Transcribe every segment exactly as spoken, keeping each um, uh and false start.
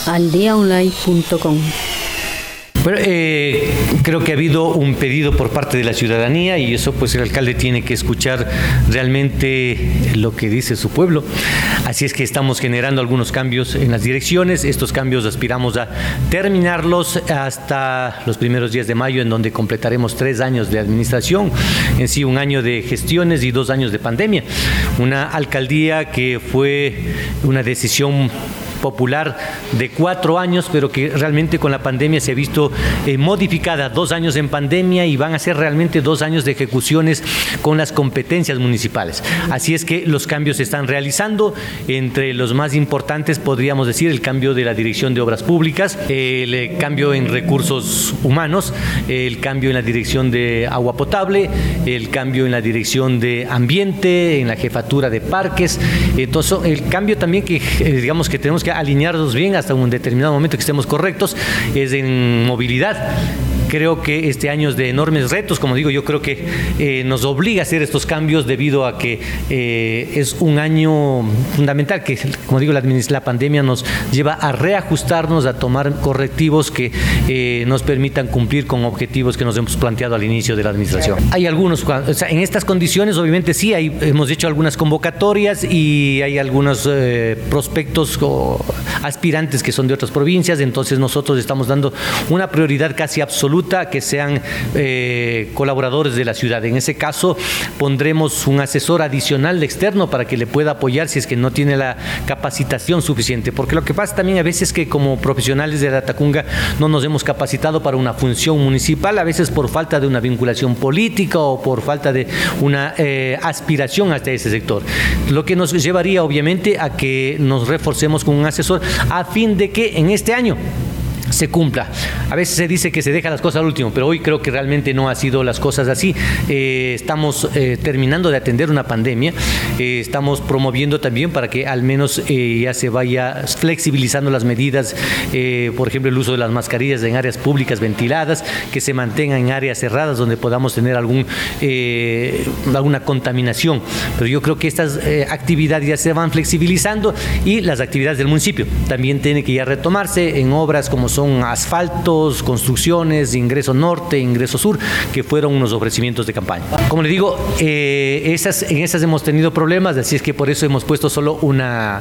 aldeaonline punto com. Bueno, eh, creo que ha habido un pedido por parte de la ciudadanía y eso pues el alcalde tiene que escuchar realmente lo que dice su pueblo. Así es que estamos generando algunos cambios en las direcciones. Estos cambios aspiramos a terminarlos hasta los primeros días de mayo, en donde completaremos tres años de administración, en sí un año de gestiones y dos años de pandemia. Una alcaldía que fue una decisión popular de cuatro años, pero que realmente con la pandemia se ha visto eh, modificada, dos años en pandemia y van a ser realmente dos años de ejecuciones con las competencias municipales. Así es que los cambios se están realizando. Entre los más importantes podríamos decir el cambio de la dirección de obras públicas, el cambio en recursos humanos, el cambio en la dirección de agua potable, el cambio en la dirección de ambiente, en la jefatura de parques. Entonces el cambio también que eh, digamos que tenemos que alinearnos bien hasta un determinado momento que estemos correctos es en movilidad. Creo que este año es de enormes retos, como digo, yo creo que eh, nos obliga a hacer estos cambios debido a que eh, es un año fundamental, que como digo, la, la pandemia nos lleva a reajustarnos, a tomar correctivos que eh, nos permitan cumplir con objetivos que nos hemos planteado al inicio de la administración. Hay algunos, o sea, en estas condiciones obviamente sí, hay, hemos hecho algunas convocatorias y hay algunos eh, prospectos o aspirantes que son de otras provincias, entonces nosotros estamos dando una prioridad casi absoluta que sean eh, colaboradores de la ciudad. En ese caso pondremos un asesor adicional externo para que le pueda apoyar si es que no tiene la capacitación suficiente, porque lo que pasa también a veces es que como profesionales de Latacunga no nos hemos capacitado para una función municipal, a veces por falta de una vinculación política o por falta de una eh, aspiración hasta ese sector, lo que nos llevaría obviamente a que nos reforcemos con un asesor a fin de que en este año se cumpla. A veces se dice que se deja las cosas al último, pero hoy creo que realmente no ha sido las cosas así. Eh, estamos eh, terminando de atender una pandemia, eh, estamos promoviendo también para que al menos eh, ya se vaya flexibilizando las medidas, eh, por ejemplo el uso de las mascarillas en áreas públicas ventiladas, que se mantengan en áreas cerradas donde podamos tener algún eh, alguna contaminación. Pero yo creo que estas eh, actividades ya se van flexibilizando y las actividades del municipio también tienen que ya retomarse en obras como son Son asfaltos, construcciones, ingreso norte, ingreso sur, que fueron unos ofrecimientos de campaña. Como le digo, eh, esas, en esas hemos tenido problemas, así es que por eso hemos puesto solo una,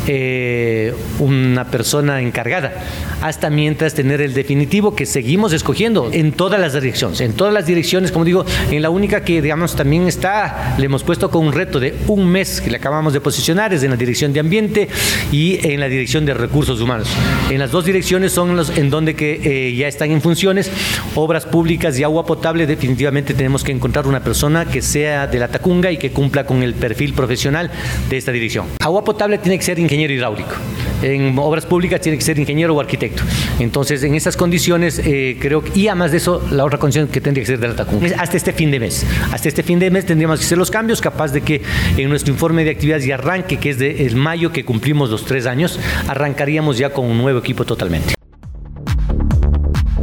eh, una persona encargada, hasta mientras tener el definitivo que seguimos escogiendo en todas las direcciones. En todas las direcciones, como digo, en la única que, digamos, también está, le hemos puesto con un reto de un mes que le acabamos de posicionar, es en la dirección de ambiente y en la dirección de recursos humanos. En las dos direcciones son los en donde que eh, ya están en funciones. Obras públicas y agua potable, definitivamente tenemos que encontrar una persona que sea de Latacunga y que cumpla con el perfil profesional de esta dirección. Agua potable tiene que ser ingeniero hidráulico, en obras públicas tiene que ser ingeniero o arquitecto. Entonces en esas condiciones eh, creo que, y además de eso, la otra condición que tendría que ser de Latacunga es hasta este fin de mes, hasta este fin de mes tendríamos que hacer los cambios, capaz de que en nuestro informe de actividades y arranque, que es de el mayo, que cumplimos los tres años, arrancaríamos ya con un nuevo equipo totalmente.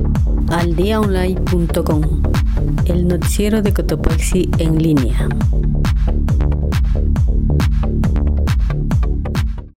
aldeaonline punto com, el noticiero de Cotopaxi en línea.